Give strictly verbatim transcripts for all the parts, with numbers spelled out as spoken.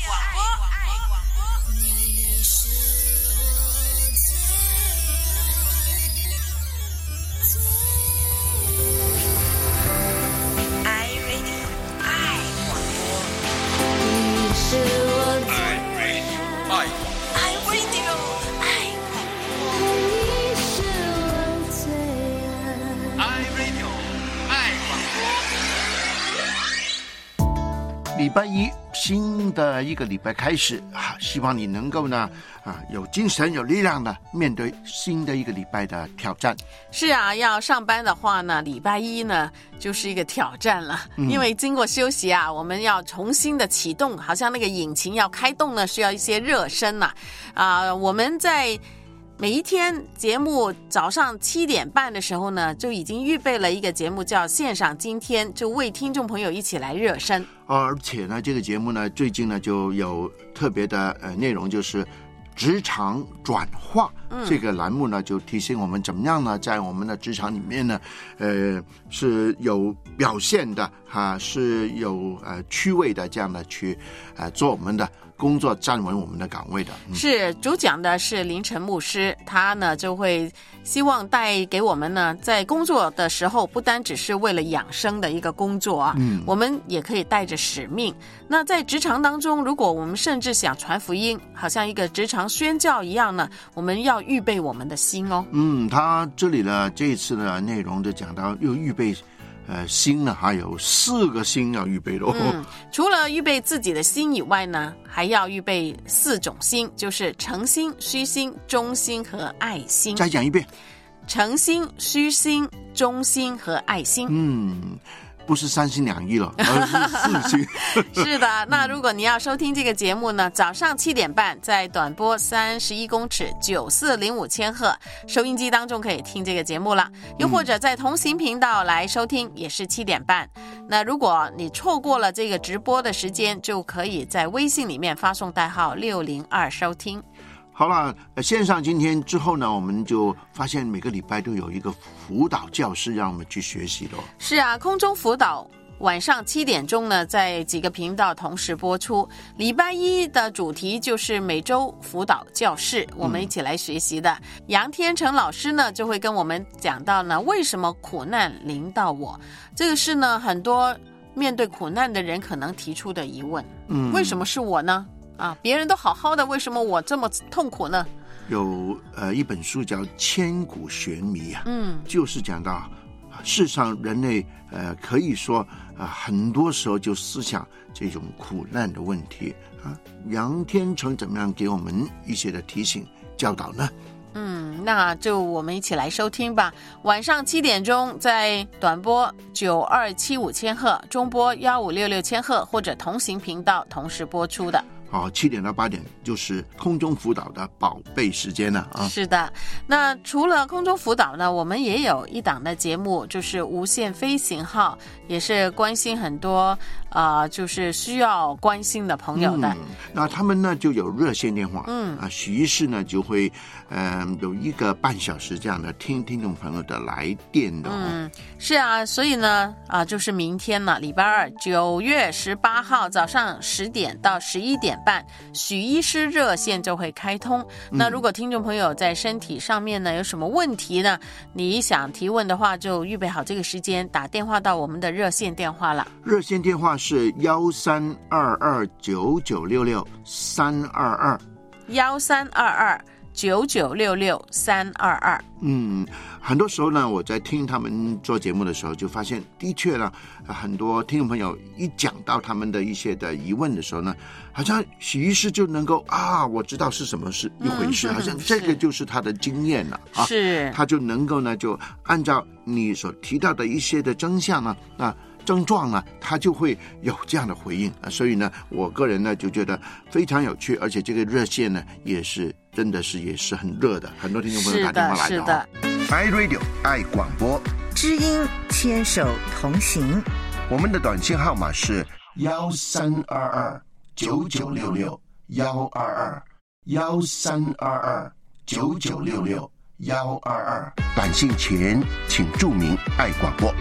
礼拜一，新的一个礼拜开始啊，希望你能够呢啊有精神有力量的面对新的一个礼拜的挑战。 是啊，要上班的话呢，礼拜一呢就是一个挑战了， 嗯、 因为经过休息啊，我们要重新的启动，好像那个引擎要开动呢，需要一些热身呐、啊。啊，我们在每一天节目早上七点半的时候呢，就已经预备了一个节目叫线上今天，就为听众朋友一起来热身。 而且呢，这个节目呢，最近呢就有特别的呃内容，就是职场转化、嗯、这个栏目呢，就提醒我们怎么样呢，在我们的职场里面呢，呃是有表现的哈、啊，是有呃趣味的这样的去呃做我们的工作，站稳我们的岗位的。 嗯、是主讲的是林晨牧师，他呢就会希望带给我们呢，在工作的时候不单只是为了养生的一个工作啊，嗯，我们也可以带着使命。那在职场当中，如果我们甚至想传福音，好像一个职场宣教一样呢，我们要预备我们的心哦。 嗯，他这里呢这一次的内容就讲到又预备呃，心呢还有四个心要预备咯。 嗯，除了预备自己的心以外呢，还要预备四种心，就是诚心、虚心、忠心和爱心。 再讲一遍， 诚心、虚心、忠心和爱心。 嗯。不是三心两意了，而是四心。 是的，那如果你要收听这个节目呢，早上七点半在短波三十一公尺九四零五千赫收音机当中可以听这个节目了，又或者在同行频道来收听，也是七点半。那如果你错过了这个直播的时间，就可以在微信里面发送代号六零二收听。 好了，线上今天之后呢，我们就发现每个礼拜都有一个辅导教室让我们去学习的。 是啊，空中辅导晚上七点钟呢，在几个频道同时播出。礼拜一的主题就是每周辅导教室，我们一起来学习的。嗯、杨天成老师呢，就会跟我们讲到呢，为什么苦难临到我？这个是呢，很多面对苦难的人可能提出的疑问。嗯，为什么是我呢？啊，别人都好好的，为什么我这么痛苦呢？ 有呃一本书叫《千古悬谜》啊， 嗯， 就是讲到世上人类呃可以说啊、呃、很多时候就思想这种苦难的问题啊。杨天成怎么样给我们一些的提醒教导呢？ 嗯，那就我们一起来收听吧。晚上七点钟在短波九二七五千赫、中波幺五六六千赫或者同行频道同时播出的。 好，七点到八点就是空中辅导的宝贝时间了啊！ 是的，那除了空中辅导呢，我们也有一档的节目，就是无限飞行号，也是关心很多啊、呃，就是需要关心的朋友的。 嗯、那他们呢就有热线电话， 嗯啊，许医师呢就会呃有一个半小时这样的听听众朋友的来电的、哦。 嗯，是啊，所以呢啊，就是明天了，礼拜二九月十八号早上十点到十一点。半许医师热线就会开通。那如果听众朋友在身体上面呢有什么问题呢，你想提问的话，就预备好这个时间打电话到我们的热线电话了。 热线电话是幺三二二九九六六三二二幺三二二九九六六三二二。 嗯，很多时候呢，我在听他们做节目的时候，就发现的确呢，很多听众朋友一讲到他们的一些的疑问的时候呢，好像许医师就能够啊，我知道是什么是一回事，嗯、好像这个就是他的经验了啊， 是， 他就能够呢，就按照你所提到的一些的真相呢，啊。症状呢，他就会有这样的回应啊，所以呢，我个人呢就觉得非常有趣，而且这个热线呢也是真的是也是很热的，很多听众朋友打电话来的、哦。 是的， 是的。iRadio 爱广播， 知音牵手同行。 我们的短信号码是幺三二二九九六六幺二二幺三二二九九六六幺二二。短信前请注明爱广播。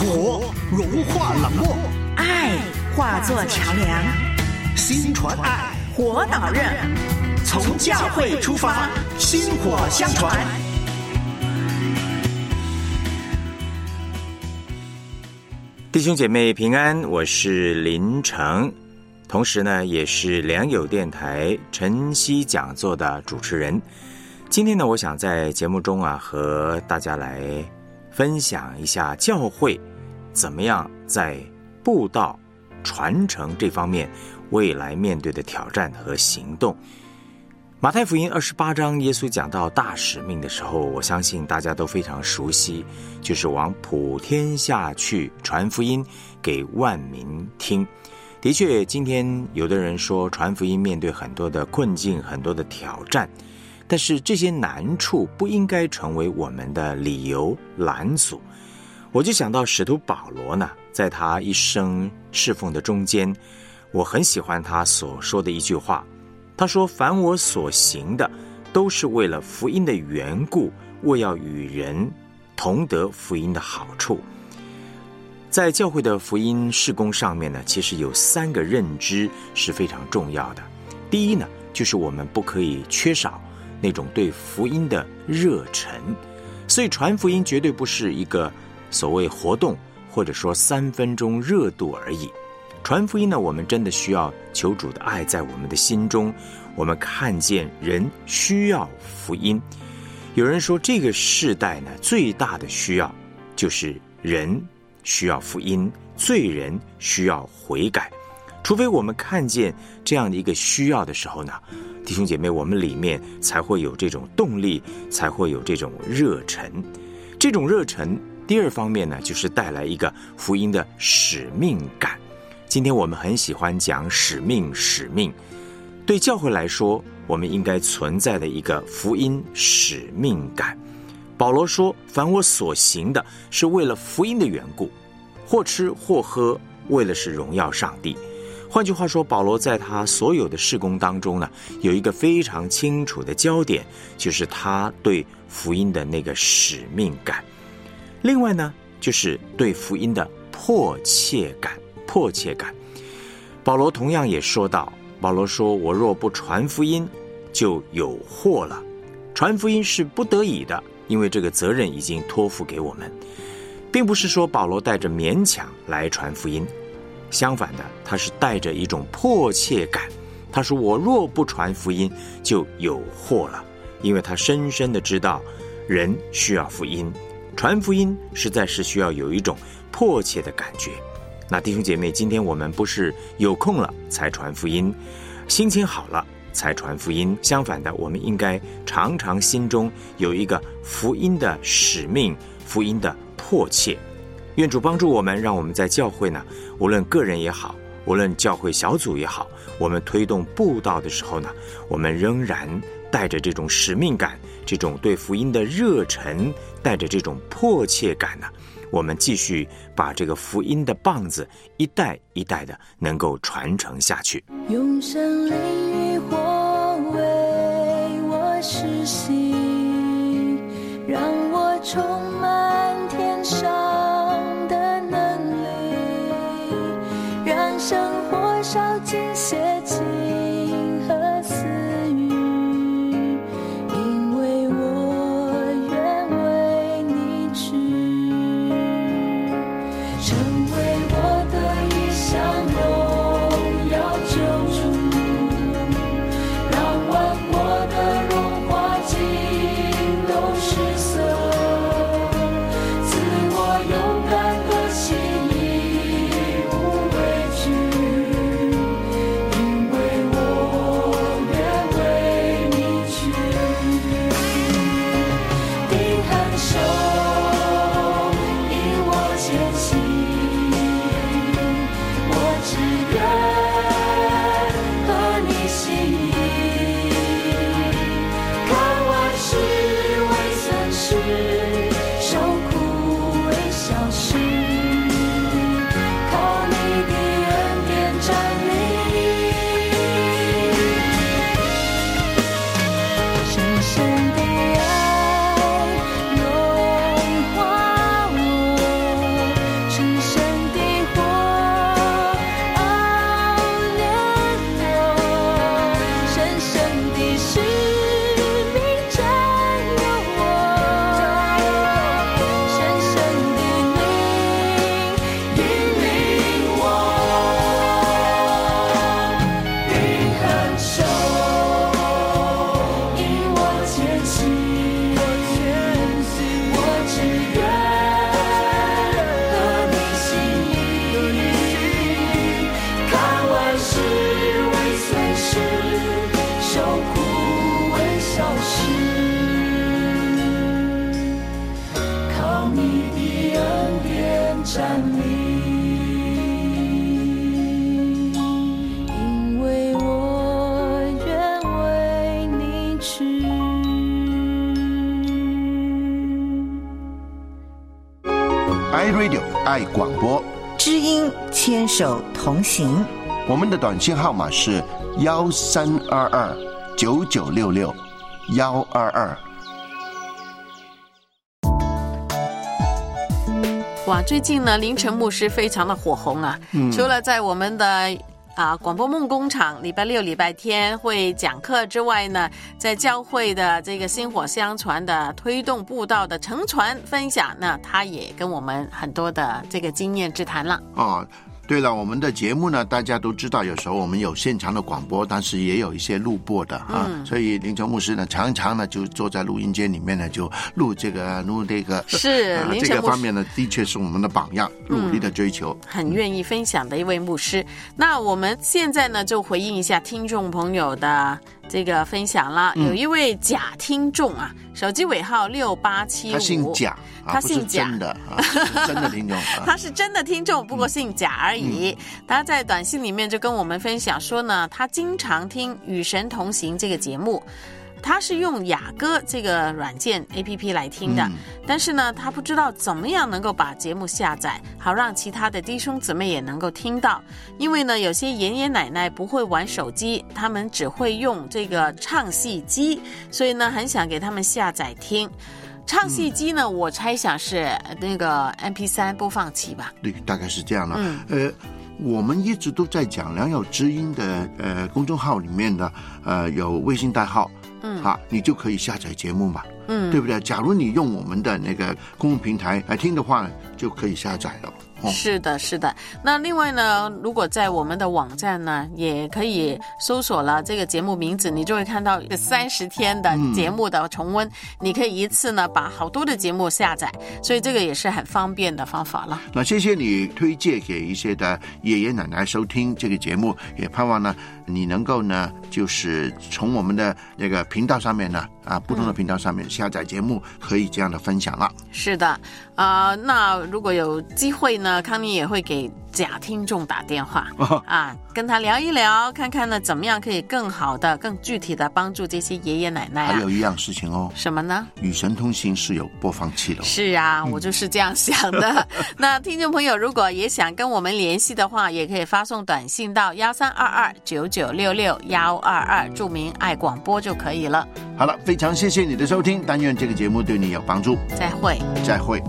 火融化冷漠， 爱化作桥梁， 心传爱， 火导热。 从教会出发，薪火相传。 弟兄姐妹平安，我是林成，同时呢也是良友电台晨曦讲座的主持人。今天呢，我想在节目中啊和大家来分享一下教会怎么样在布道传承这方面未来面对的挑战和行动。马太福音二十八章，耶稣讲到大使命的时候，我相信大家都非常熟悉，就是往普天下去传福音给万民听。的确，今天有的人说传福音面对很多的困境，很多的挑战，但是这些难处不应该成为我们的理由拦阻。我就想到使徒保罗呢，在他一生侍奉的中间，我很喜欢他所说的一句话，他说：凡我所行的，都是为了福音的缘故，为要与人同得福音的好处。在教会的福音事工上面呢，其实有三个认知是非常重要的。第一呢，就是我们不可以缺少那种对福音的热忱，所以传福音绝对不是一个所谓活动，或者说三分钟热度而已。传福音呢，我们真的需要求主的爱在我们的心中，我们看见人需要福音。有人说这个世代呢，最大的需要就是人需要福音，罪人需要悔改。除非我们看见这样的一个需要的时候呢，弟兄姐妹，我们里面才会有这种动力，才会有这种热忱。这种热忱第二方面呢，就是带来一个福音的使命感。今天我们很喜欢讲使命使命，对教会来说，我们应该存在的一个福音使命感。保罗说，凡我所行的，是为了福音的缘故，或吃或喝，为了是荣耀上帝。换句话说，保罗在他所有的事工当中呢，有一个非常清楚的焦点，就是他对福音的那个使命感。另外呢，就是对福音的迫切感迫切感。保罗同样也说到，保罗说，我若不传福音，就有祸了。传福音是不得已的，因为这个责任已经托付给我们，并不是说保罗带着勉强来传福音，相反的，他是带着一种迫切感。他说，我若不传福音，就有祸了，因为他深深的知道人需要福音，传福音实在是需要有一种迫切的感觉。那弟兄姐妹，今天我们不是有空了才传福音，心情好了才传福音，相反的，我们应该常常心中有一个福音的使命，福音的迫切。愿主帮助我们，让我们在教会呢，无论个人也好，无论教会小组也好，我们推动布道的时候呢，我们仍然带着这种使命感，这种对福音的热忱，带着这种迫切感呢，我们继续把这个福音的棒子一代一代的能够传承下去。 用神灵与火为我实习，让我充满天上的能力，让生活烧尽邪情和私欲，因为我愿为你去，成为我的一项荣耀救主，让万国的荣华尽都失色， 站立，因为我愿为你去。 iRadio 爱广播， 知音牵手同行。 我们的短信号码是幺三二二九九六六幺二二。 哇，最近呢，凌晨牧师非常的火红啊！嗯、除了在我们的啊广播梦工厂礼拜六、礼拜天会讲课之外呢，在教会的这个薪火相传的推动布道的乘船分享，那他也跟我们很多的这个经验之谈了。 哦。对了，我们的节目呢，大家都知道，有时候我们有现场的广播，但是也有一些录播的啊。嗯、所以林成牧师呢，常常呢就坐在录音间里面呢，就录这个录这个。 是、呃、 这个方面呢，的确是我们的榜样，努力的追求、 嗯，很愿意分享的一位牧师。那我们现在呢，就回应一下听众朋友的这个分享了。嗯、有一位假听众啊，手机尾号六八七五， 他姓贾。 他姓贾， 真的啊，是真的听众、啊。 他是真的听众，不过姓贾而已。嗯、他在短信里面就跟我们分享说呢，他经常听《与神同行》这个节目，他是用雅歌这个软件 A P P 来听的，嗯、但是呢，他不知道怎么样能够把节目下载，好让其他的弟兄姊妹也能够听到。因为呢，有些爷爷奶奶不会玩手机，他们只会用这个唱戏机，所以呢，很想给他们下载听。唱戏机呢、嗯、我猜想是那个 M P 三 播放器吧。 对，大概是这样了。嗯、呃我们一直都在讲良友知音的呃公众号里面的呃有微信代号，嗯，好，你就可以下载节目嘛，嗯，对不对？假如你用我们的那个公共平台来听的话，就可以下载了。 是的，是的。那另外呢，如果在我们的网站呢，也可以搜索了这个节目名字，你就会看到三十天的节目的重温，嗯、你可以一次呢把好多的节目下载，所以这个也是很方便的方法了。 那谢谢你推荐给一些的爷爷奶奶收听这个节目，也盼望呢你能够呢就是从我们的那个频道上面呢啊不同的频道上面下载节目，可以这样的分享了。 是的，啊、呃，那如果有机会呢，康妮也会给假听众打电话、哦、啊，跟他聊一聊，看看呢怎么样可以更好的、更具体的帮助这些爷爷奶奶、啊。 还有一样事情哦， 什么呢？ 与神同行是有播放器的、哦。 是啊，我就是这样想的。那听众朋友如果也想跟我们联系的话，也可以发送短信到幺三二二九九六六幺二二，注明爱广播就可以了。 好了，非常谢谢你的收听，但愿这个节目对你有帮助。 再会， 再会。